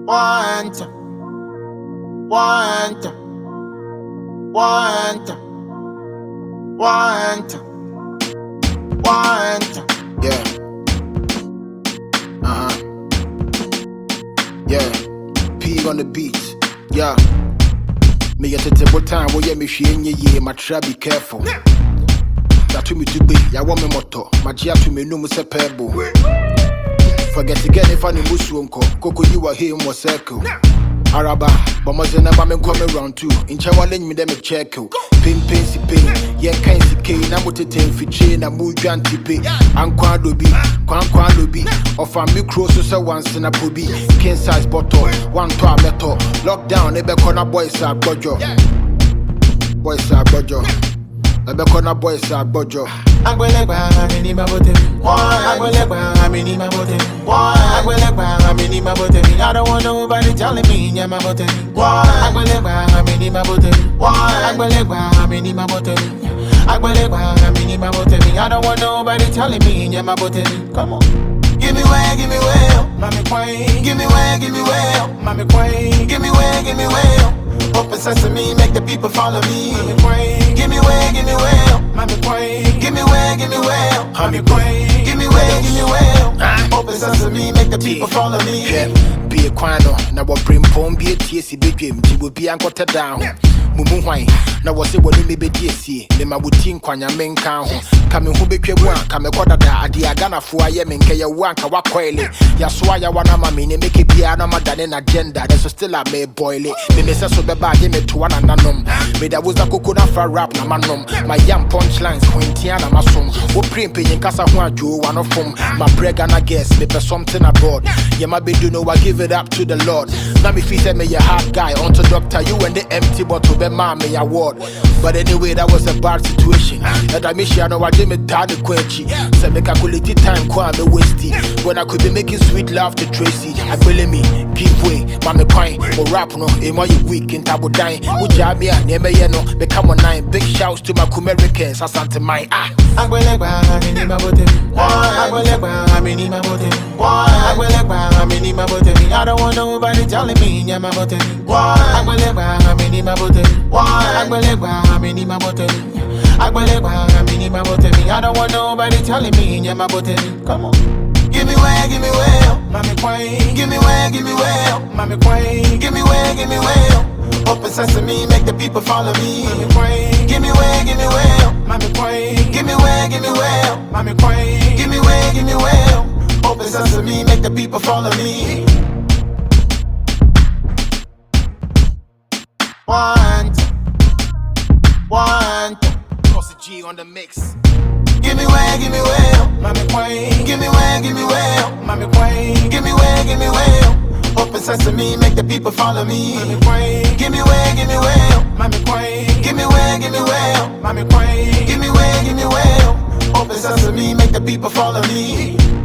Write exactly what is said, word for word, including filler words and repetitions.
Want, want, want, want, want. Yeah. Uh huh. Yeah. P on the beat. Yeah. Me get it every time. Wo ye me hwe enye ye. Ma try be careful. That to me to be. Ya want me moto. Ma jia to me no mu se pebble. Forget again if I need musu unko. Koko you are here in more circle. Araba, but must never me come around too. In Chawale me dem check you. Pin pin si pin. Yeah, kind si key. Na mote ten fi chain. Na mu jan tipe. Ankwa dobi, kwan kwan dobi. Of a micro so say once in a pobi. King size bottle, one to a metal. Lockdown, ebe kona boys are bojo. Boys are bojo. Ebe kona boys are bojo. Agbelegba amini mabote mi. Agbelegba amini mabote mi. Agbelegba amini mabote mi. I don't want nobody telling me nya mabote mi. Agbelegba amini mabote mi. Agbelegba amini mabote mi. Agbelegba amini mabote mi. I don't want nobody telling me nya mabote mi. Come on. Give me way, give me way, mommy queen. Give me way, give me way, mommy queen. Give me way, give me way. Open sesame, make the people follow me. Mommy queen. Give me way, give me way, mommy queen. Give me way, give me way, mommy queen. Give me way, give me way. Open sesame, make the people follow me. Be a quano, now what bring pom be a T S C big game. She will be anchored down. Mumu wine, now was it what me be D C. The ma would think quanya men count. Coming who be one, come a quarter da, the Agana for a yemen, Kaya Wanka Wakwele. Yaswaya wana mammy, make it piano than an agenda. There's still a may boil it. The missus of the bag me to one and unknown. Made that was a coconut for rap, na manum. My young punchlines, Quintiana Masum. Who print paying Casa Juan Joe, one of them. My breg and I guess, maybe something abroad. Yeah, my baby, you know, I give it up to the Lord. Now, if he said me a hard guy, onto doctor, you and the empty bottle, be mommy award. But anyway, that was a bad situation. And I miss you, I know I did me down the quenchi. So make a quality time, quite me wasty. When I could be making sweet love to Tracy. I believe me, give way, mommy pine, or rap no, in my week in Tabo Dine. Ujamia, never yeno, become a nine. Big shouts to my Americans, I sent to my ah. Agbelegba amini mabote mi. Agbelegba amini mabote mi. Agbelegba amini mabote mi. I don't want nobody telling me nya mabote mi. Agbelegba amini mabote mi. Agbelegba amini mabote mi. Agbelegba amini mabote mi. I don't want nobody telling me nya mabote mi. Come on. Give me way, give me way, mommy queen. Give me way, give me way, mommy queen. Give me way, give me way. Open sesame, make the people follow me. Mommy queen. Give me way, give me way, mommy queen. Give me way, give me way, mommy queen. Give me way, give me way. Open sesame, make the people follow me. Want, want. Cross the G on the mix. Give me way, give me way, mommy queen. Give me way, give me way, mommy queen. Give me way, give me way. Open sesame, make the people follow me. Mommy queen. Give me way, give me way, mommy queen. Give me way, give me way, mommy queen. Give me way, give me way. Open sesame, make the people follow me.